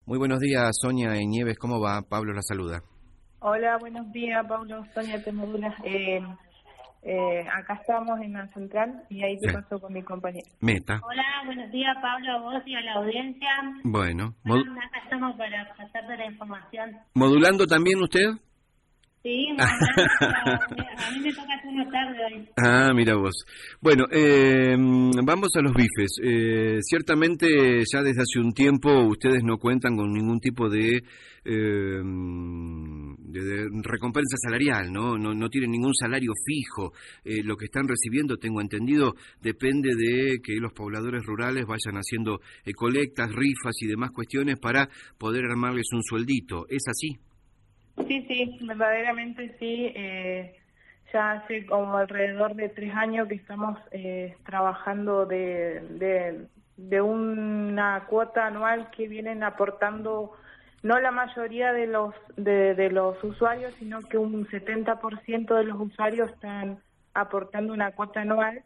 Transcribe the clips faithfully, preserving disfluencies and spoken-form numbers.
Muy buenos días, Sonia y Nieves, ¿cómo va? Pablo la saluda. Hola, buenos días, Pablo, Sonia, te modula. Eh, eh, acá estamos en la central y ahí te Sí. paso con mi compañero. Meta. Hola, buenos días, Pablo, a vos y a la audiencia. Bueno, mod- Bueno, acá estamos para pasarte la información. ¿modulando también usted? Sí, modulando, a mí me toca turno tarde hoy. Ah, mira vos. Bueno, eh, vamos a los bifes. Eh, ciertamente ya desde hace un tiempo ustedes no cuentan con ningún tipo de, eh, de, de recompensa salarial, ¿no? No, no tienen ningún salario fijo. Eh, lo que están recibiendo, tengo entendido, depende de que los pobladores rurales vayan haciendo eh, colectas, rifas y demás cuestiones para poder armarles un sueldito. ¿Es así? Sí, sí, verdaderamente sí. Eh, ya hace como alrededor de tres años que estamos eh, trabajando de, de, de una cuota anual que vienen aportando no la mayoría de los de, de los usuarios, sino que un setenta por ciento de los usuarios están aportando una cuota anual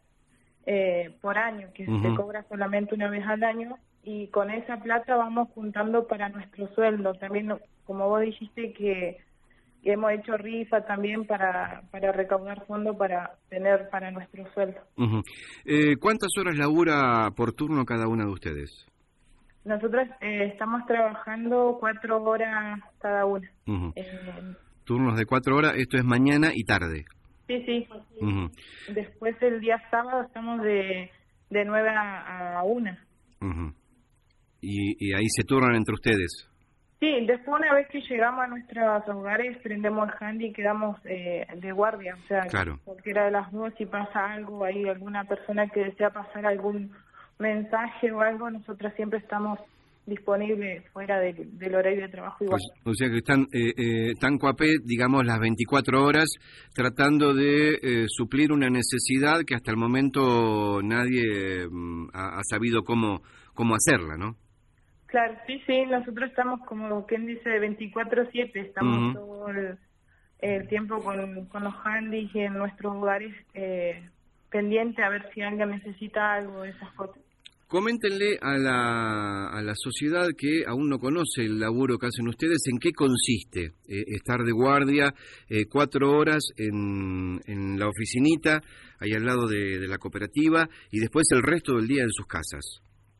eh, por año, que Uh-huh. se cobra solamente una vez al año, y con esa plata vamos juntando para nuestro sueldo. También, como vos dijiste, que, que hemos hecho rifa también para, para recaudar fondos para tener para nuestro sueldo. Uh-huh. Eh, ¿Cuántas horas labura por turno cada una de ustedes? Nosotros eh, estamos trabajando cuatro horas cada una. Uh-huh. Eh, Turnos de cuatro horas, esto es mañana y tarde. sí, sí. Uh-huh. Después el día sábado estamos de, de nueve a, a una. Uh-huh. Y, y ahí se turnan entre ustedes. Sí, después una vez que llegamos a nuestros hogares, prendemos el handy y quedamos eh, de guardia. O sea, Claro. cualquiera de las dos, si pasa algo, hay alguna persona que desea pasar algún mensaje o algo, nosotros siempre estamos disponibles fuera del, del horario de trabajo igual. Pues, o sea que están eh, eh, tan coapé, digamos, las veinticuatro horas tratando de eh, suplir una necesidad que hasta el momento nadie mm, ha, ha sabido cómo, cómo hacerla, ¿no? Claro, sí, sí, nosotros estamos como quien dice veinticuatro siete, estamos Uh-huh. todo el, el tiempo con, con los handys en nuestros hogares eh, pendiente a ver si alguien necesita algo de esas cosas. Coméntenle a la, a la sociedad que aún no conoce el laburo que hacen ustedes, en qué consiste eh, estar de guardia eh, cuatro horas en, en la oficinita, ahí al lado de, de la cooperativa, y después el resto del día en sus casas.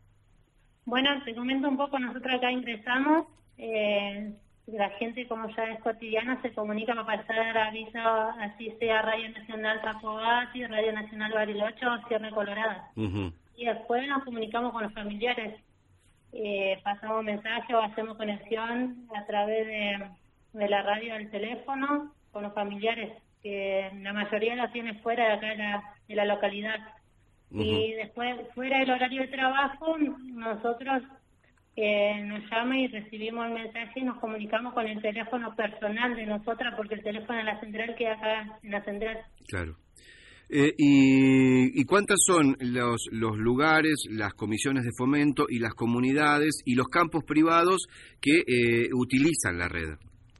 Bueno, te comento un poco, nosotros acá ingresamos, eh, la gente como ya es cotidiana se comunica para pasar aviso, así sea Radio Nacional Zapogati, Radio Nacional Bariloche o Sierra Colorada. Uh-huh. Y después nos comunicamos con los familiares, eh, pasamos mensajes o hacemos conexión a través de, de la radio del teléfono con los familiares, que la mayoría la tiene fuera de acá de la, de la localidad. Uh-huh. Y después, fuera del horario de trabajo, nosotros eh, nos llama y recibimos el mensaje y nos comunicamos con el teléfono personal de nosotras, porque el teléfono de la central queda acá en la central. Claro. Eh, y, ¿Y cuántas son los, los lugares, las comisiones de fomento y las comunidades y los campos privados que eh, utilizan la red?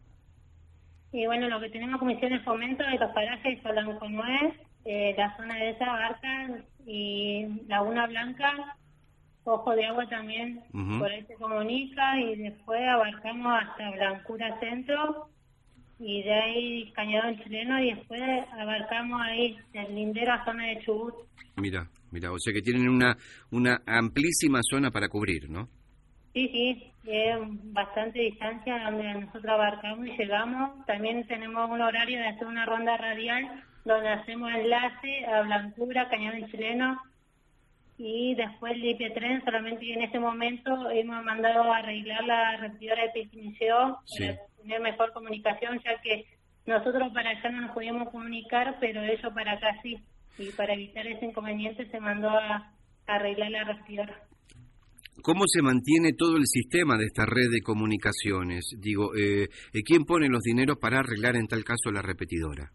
Y bueno, lo que tenemos comisión de fomento de los parajes Solanco Nuez, eh, la zona de esa Barca y Laguna Blanca, Ojo de Agua también, Uh-huh. por ahí se comunica, y después abarcamos hasta Blancura Centro, y de ahí Cañadón Chileno, y después abarcamos ahí el lindero a zona de Chubut. Mira, mira, o sea que tienen una, una amplísima zona para cubrir, ¿no? Sí, sí, es bastante distancia donde nosotros abarcamos y llegamos. También tenemos un horario de hacer una ronda radial donde hacemos enlace a Blancura, Cañadón Chileno, y después el I P Tren. Solamente en este momento hemos mandado a arreglar la repetidora de Piquincheo Sí. para tener mejor comunicación, ya que nosotros para allá no nos podíamos comunicar, pero ellos para acá sí. Y para evitar ese inconveniente se mandó a, a arreglar la repetidora. ¿Cómo se mantiene todo el sistema de esta red de comunicaciones? Digo, eh, ¿quién pone los dineros para arreglar en tal caso la repetidora?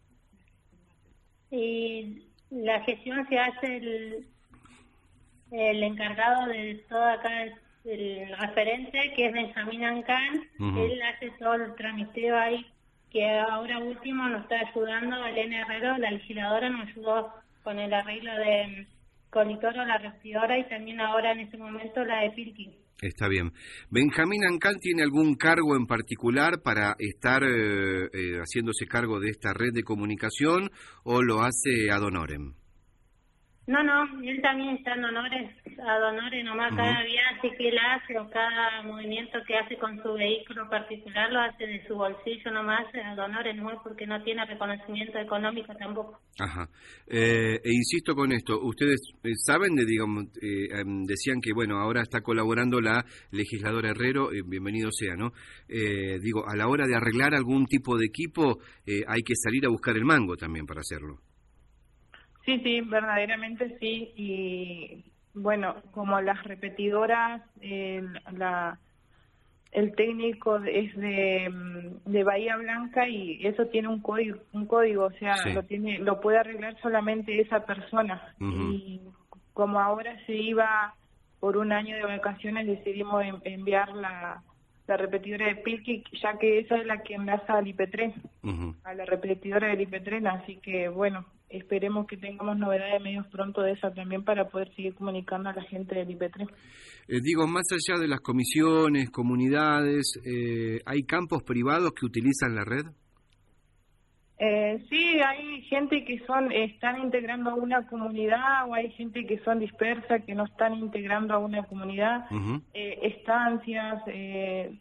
Y la gestión se hace el, el encargado de todo acá, el referente, que es Benjamín Ancán. Uh-huh. Él hace todo el tramiteo ahí, que ahora último nos está ayudando. Elena Herrero, la legisladora, nos ayudó con el arreglo de Colitoro, la repetidora, y también ahora en este momento la de Pilqui. Está bien. ¿Benjamín Ancal tiene algún cargo en particular para estar eh, eh, haciéndose cargo de esta red de comunicación o lo hace ad honorem? No, no, él también está en honores, ad honorem, nomás uh-huh. Cada viaje que él hace o cada movimiento que hace con su vehículo particular lo hace de su bolsillo nomás, ad honorem, no, porque no tiene reconocimiento económico tampoco. Ajá. Eh, e insisto con esto, ustedes eh, saben, de digamos, eh, eh, decían que, bueno, ahora está colaborando la legisladora Herrero, eh, bienvenido sea, ¿no? Eh, digo, a la hora de arreglar algún tipo de equipo, eh, hay que salir a buscar el mango también para hacerlo. Sí, sí, verdaderamente sí, y bueno, como las repetidoras, eh, la, el técnico es de, de Bahía Blanca y eso tiene un código, un código, o sea, sí. lo tiene, lo puede arreglar solamente esa persona. Uh-huh. Y como ahora se iba por un año de vacaciones, decidimos en, enviar la, la repetidora de Pilqui, ya que esa es la que enlaza al I P tres, uh-huh. a la repetidora del I P tres, así que bueno, esperemos que tengamos novedades medios pronto de esa también para poder seguir comunicando a la gente del I P tres. Eh, digo, más allá de las comisiones, comunidades, eh, ¿hay campos privados que utilizan la red? Eh, sí, hay gente que son están integrando a una comunidad o hay gente que son dispersas, que no están integrando a una comunidad, uh-huh. eh, estancias, eh,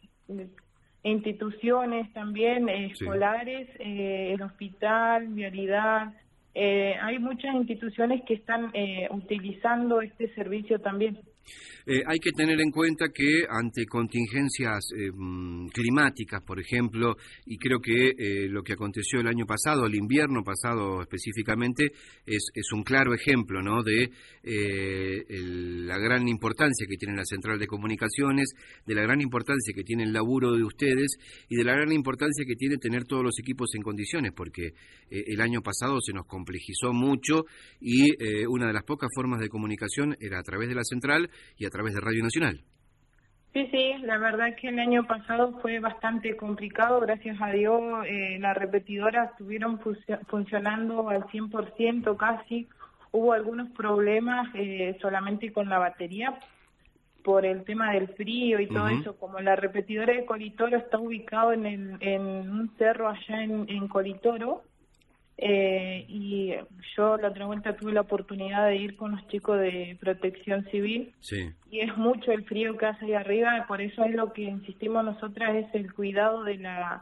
instituciones también, eh, sí. escolares, eh, el hospital, vialidad. Eh, hay muchas instituciones que están eh, utilizando este servicio también. Eh, hay que tener en cuenta que ante contingencias eh, climáticas, por ejemplo, y creo que eh, lo que aconteció el año pasado, el invierno pasado específicamente, es, es un claro ejemplo, ¿no?, de eh, el, la gran importancia que tiene la central de comunicaciones, de la gran importancia que tiene el laburo de ustedes y de la gran importancia que tiene tener todos los equipos en condiciones, porque eh, el año pasado se nos complejizó mucho y eh, una de las pocas formas de comunicación era a través de la central y a través de Radio Nacional. Sí, sí, la verdad que el año pasado fue bastante complicado, gracias a Dios eh, las repetidoras estuvieron funcionando al cien por ciento casi, hubo algunos problemas eh, solamente con la batería por el tema del frío y todo uh-huh. eso, como la repetidora de Colitoro está ubicado en, el, en un cerro allá en, en Colitoro, Eh, y yo la otra vuelta tuve la oportunidad de ir con los chicos de Protección Civil sí. y es mucho el frío que hace ahí arriba, por eso es lo que insistimos nosotras, es el cuidado de la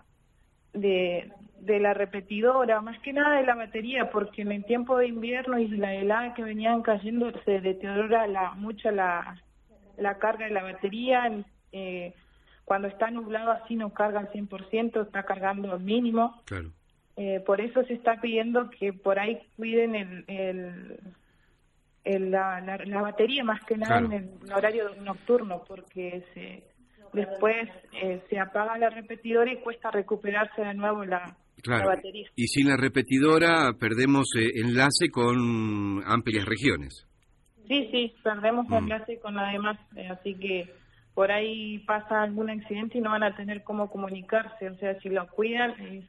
de, de la repetidora, más que nada de la batería, porque en el tiempo de invierno y la helada que venían cayendo se deteriora la, mucho la, la carga de la batería, eh, cuando está nublado así no carga al cien por ciento, está cargando al mínimo. Claro. Eh, por eso se está pidiendo que por ahí cuiden el, el, el, la, la, la batería más que nada claro. en el horario nocturno, porque se, después eh, se apaga la repetidora y cuesta recuperarse de nuevo la, claro. la batería. Y sin la repetidora perdemos eh, enlace con amplias regiones. Sí, sí, perdemos mm. enlace con la demás, eh, así que por ahí pasa algún accidente y no van a tener cómo comunicarse, o sea, si lo cuidan... Eh,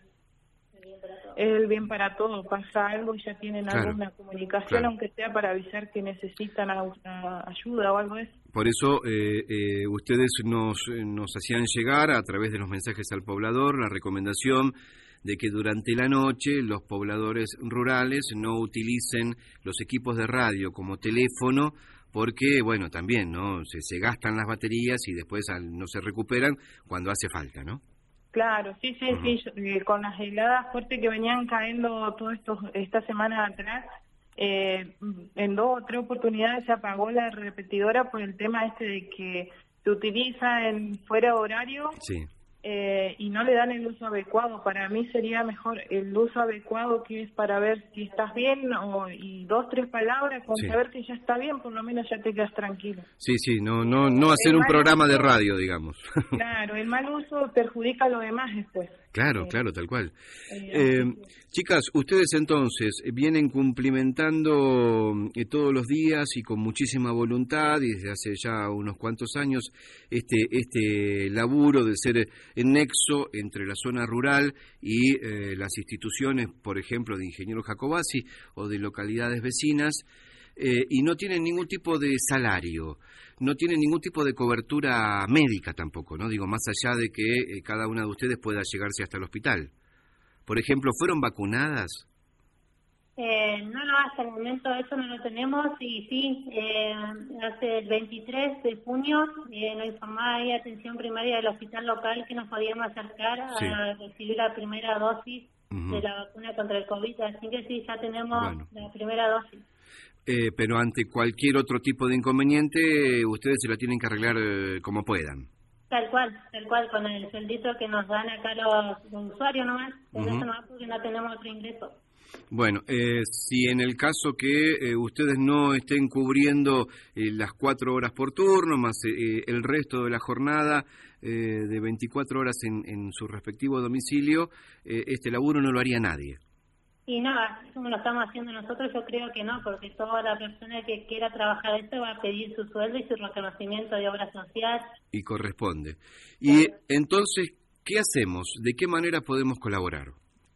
es el bien para todos, pasa algo y ya tienen claro, alguna comunicación, claro. aunque sea para avisar que necesitan a, a ayuda o algo de eso. Por eso eh, eh, ustedes nos, nos hacían llegar a través de los mensajes al poblador la recomendación de que durante la noche los pobladores rurales no utilicen los equipos de radio como teléfono, porque, bueno, también, ¿no?, se, se gastan las baterías y después no se recuperan cuando hace falta, ¿no? Claro, sí, sí, uh-huh. sí, eh, con las heladas fuertes que venían cayendo todo esto esta semana atrás, eh, en dos o tres oportunidades se apagó la repetidora por el tema este de que se utiliza en fuera de horario sí. eh, y no le dan el uso adecuado. Para mí sería mejor el uso adecuado, que es para ver si estás bien o, y dos, tres palabras, con sí. saber que ya está bien, por lo menos ya te quedas tranquilo. Sí, sí, no no no hacer un programa uso, de radio, digamos. Claro, el mal uso perjudica a lo demás después. Claro, eh, claro, tal cual. Eh, eh, chicas, ustedes entonces vienen cumplimentando eh, todos los días y con muchísima voluntad y desde hace ya unos cuantos años este este laburo de ser el nexo entre la zona rural y eh, las instituciones, por ejemplo, de Ingeniero Jacobacci o de localidades vecinas. eh, y no tienen ningún tipo de salario, no tienen ningún tipo de cobertura médica tampoco, ¿no? Digo, más allá de que eh, cada una de ustedes pueda llegarse hasta el hospital. Por ejemplo, ¿fueron vacunadas? Eh, no, no, hasta el momento eso no lo tenemos y sí, eh, hace el veintitrés de junio eh, nos informaba ahí atención primaria del hospital local que nos podíamos acercar sí. a recibir la primera dosis uh-huh. de la vacuna contra el COVID, así que sí, ya tenemos bueno. la primera dosis. Eh, pero ante cualquier otro tipo de inconveniente, ustedes se la tienen que arreglar eh, como puedan. Tal cual, tal cual, con el sueldito que nos dan acá los, los usuarios nomás, con uh-huh. eso nomás porque no tenemos otro ingreso. Bueno, eh, si en el caso que eh, ustedes no estén cubriendo eh, las cuatro horas por turno, más eh, el resto de la jornada eh, de veinticuatro horas en, en su respectivo domicilio, eh, este laburo no lo haría nadie. Y no, así como lo estamos haciendo nosotros, yo creo que no, porque toda la persona que quiera trabajar esto va a pedir su sueldo y su reconocimiento de obra social. Y corresponde. Y sí. Entonces, ¿qué hacemos? ¿De qué manera podemos colaborar?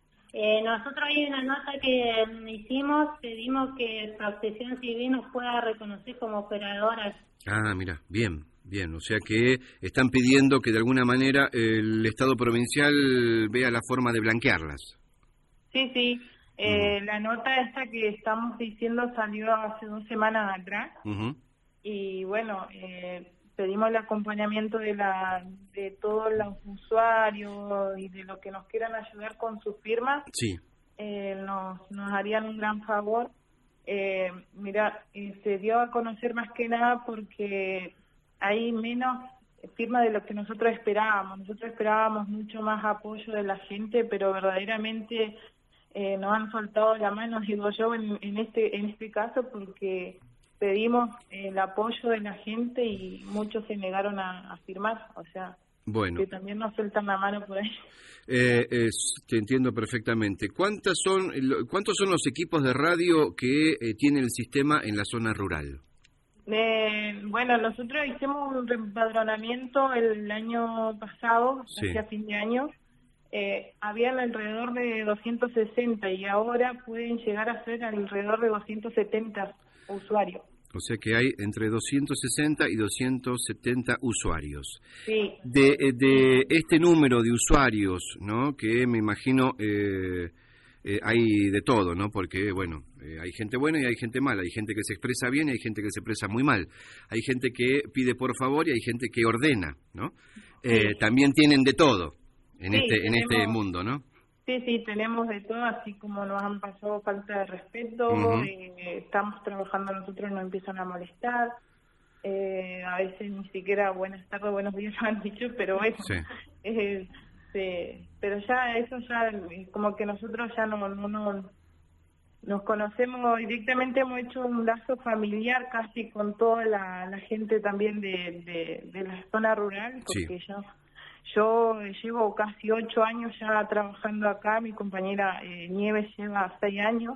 Eh, nosotros hay una nota que hicimos, pedimos que Protección Civil nos pueda reconocer como operadoras. Ah, mira, bien, bien, o sea que están pidiendo que de alguna manera el Estado provincial vea la forma de blanquearlas. Sí, sí, eh, uh-huh. la nota esta que estamos diciendo salió hace dos semanas atrás uh-huh. y bueno, eh, pedimos el acompañamiento de la de todos los usuarios y de los que nos quieran ayudar con sus firmas. Sí. Eh, nos, nos harían un gran favor. Eh, mira, eh, se dio a conocer más que nada porque hay menos firmas de lo que nosotros esperábamos. Nosotros esperábamos mucho más apoyo de la gente, pero verdaderamente eh, nos han faltado la mano, digo yo, en, en este en este caso, porque pedimos el apoyo de la gente y muchos se negaron a, a firmar, o sea, bueno. que también nos sueltan la mano por ahí. Eh, es, te entiendo perfectamente. ¿Cuántas son, ¿Cuántos son los equipos de radio que eh, tiene el sistema en la zona rural? Eh, bueno, nosotros hicimos un reempadronamiento el año pasado, sí. hacia fin de año. Eh, habían alrededor de doscientos sesenta y ahora pueden llegar a ser alrededor de doscientos setenta usuarios. O sea que hay entre doscientos sesenta y doscientos setenta usuarios. Sí. De, de este número de usuarios, ¿no? Que me imagino eh, eh, hay de todo, ¿no? Porque, bueno, eh, hay gente buena y hay gente mala. Hay gente que se expresa bien y hay gente que se expresa muy mal. Hay gente que pide por favor y hay gente que ordena, ¿no? Eh, sí. También tienen de todo en, sí, este, tenemos... en este mundo, ¿no? Sí, sí, tenemos de todo, así como nos han pasado falta de respeto, uh-huh. eh, estamos trabajando nosotros, nos empiezan a molestar, eh, a veces ni siquiera buenas tardes, buenos días nos han dicho, pero bueno, sí. eh, sí, pero ya eso ya, como que nosotros ya no, no, no nos conocemos directamente, hemos hecho un lazo familiar casi con toda la, la gente también de, de, de la zona rural, porque sí. yo... Yo llevo casi ocho años ya trabajando acá, mi compañera eh, Nieves lleva seis años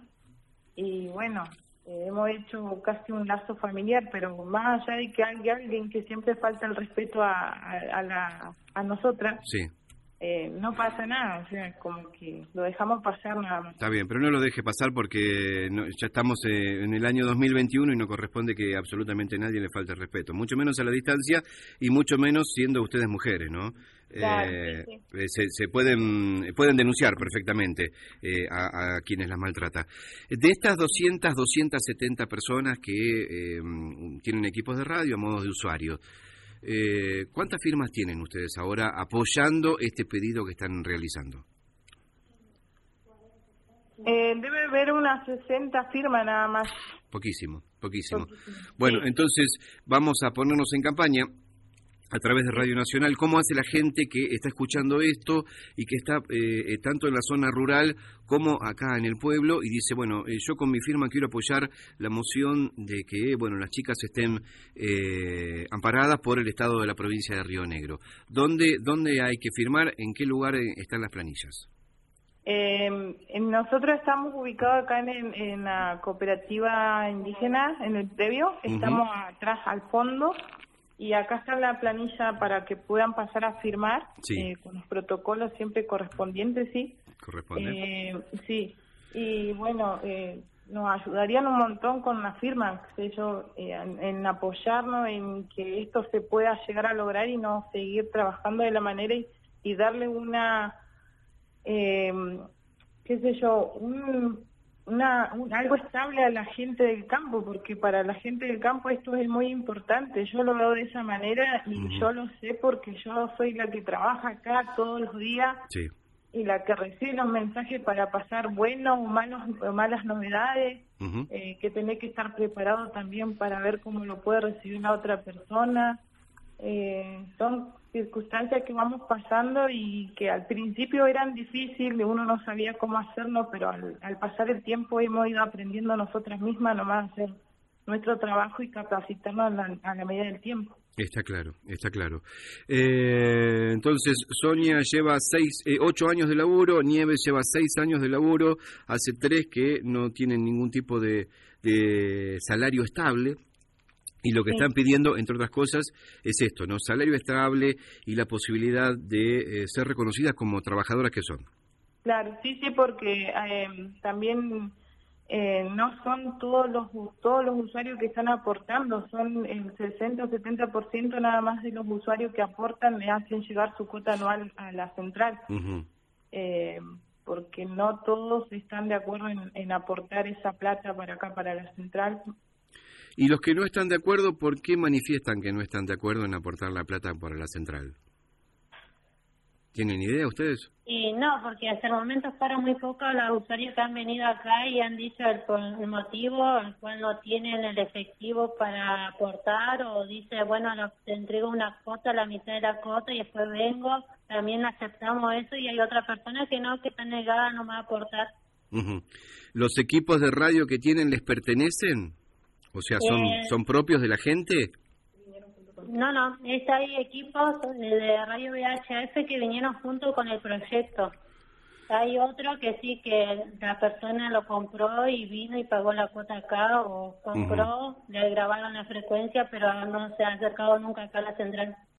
y bueno, eh, hemos hecho casi un lazo familiar, pero más allá de que hay alguien que siempre falta el respeto a, a, a, la, a nosotras, sí. eh, no pasa nada, o sea, como que lo dejamos pasar nada más. Está bien, pero no lo deje pasar porque no, ya estamos eh, en el año dos mil veintiuno y no corresponde que absolutamente nadie le falte el respeto, mucho menos a la distancia y mucho menos siendo ustedes mujeres, ¿no? Claro, eh, sí, sí. Se, se pueden pueden denunciar perfectamente eh, a, a quienes las maltrata. De estas doscientas, doscientas setenta personas que eh, tienen equipos de radio a modo de usuarios, eh, ¿cuántas firmas tienen ustedes ahora apoyando este pedido que están realizando? Eh, debe haber unas sesenta firmas nada más. Poquísimo, poquísimo. Poquísimo. Bueno, sí. Entonces vamos a ponernos en campaña a través de Radio Nacional. ¿Cómo hace la gente que está escuchando esto y que está eh, tanto en la zona rural como acá en el pueblo y dice, bueno, eh, yo con mi firma quiero apoyar la moción de que, bueno, las chicas estén eh, amparadas por el Estado de la provincia de Río Negro? ¿Dónde, dónde hay que firmar? ¿En qué lugar están las planillas? Eh, nosotros estamos ubicados acá en, en la cooperativa indígena, en el previo, estamos uh-huh. atrás al fondo. Y acá está la planilla para que puedan pasar a firmar, sí. eh, con los protocolos siempre correspondientes, sí. Corresponde. Eh, sí, y bueno, eh, nos ayudarían un montón con una firma, qué sé yo, eh, en, en apoyarnos en que esto se pueda llegar a lograr y no seguir trabajando de la manera y, y darle una, eh, qué sé yo, un, una, un, algo estable a la gente del campo, porque para la gente del campo esto es muy importante. Yo lo veo de esa manera y uh-huh. yo lo sé porque yo soy la que trabaja acá todos los días. Sí. Y la que recibe los mensajes para pasar buenos o malos o malas novedades, uh-huh. eh, que tenés que estar preparado también para ver cómo lo puede recibir la otra persona. Eh, son circunstancias que vamos pasando y que al principio eran difíciles, uno no sabía cómo hacerlo, pero al, al pasar el tiempo hemos ido aprendiendo nosotras mismas nomás a hacer nuestro trabajo y capacitarnos a la, a la medida del tiempo. Está claro, está claro. Eh, entonces, Sonia lleva seis, eh, ocho años de laburo, Nieves lleva seis años de laburo, hace tres que no tienen ningún tipo de, de salario estable, y lo que sí. están pidiendo, entre otras cosas, es esto, ¿no? Salario estable y la posibilidad de eh, ser reconocidas como trabajadoras que son. Claro, sí, sí, porque eh, también... Eh, no son todos los todos los usuarios que están aportando, son el sesenta o setenta por ciento nada más de los usuarios que aportan le hacen llegar su cuota anual a la central, uh-huh. eh, porque no todos están de acuerdo en, en aportar esa plata para acá, para la central. Y los que no están de acuerdo, ¿por qué manifiestan que no están de acuerdo en aportar la plata para la central? ¿Tienen idea ustedes? Y no, porque hasta el momento fueron muy pocos los usuarios que han venido acá y han dicho el, el motivo, el cual no tienen el efectivo para aportar, o dice, bueno, no, te entrego una cuota, la mitad de la cuota y después vengo. También aceptamos eso y hay otras personas que no, que están negadas nomás a aportar. Uh-huh. ¿Los equipos de radio que tienen les pertenecen? O sea, ¿son, eh, son propios de la gente? No, no, es, hay equipos de Radio V H F que vinieron junto con el proyecto. Hay otro que sí, que la persona lo compró y vino y pagó la cuota acá, o compró, uh-huh. le grabaron la frecuencia, pero no se ha acercado nunca acá a la central.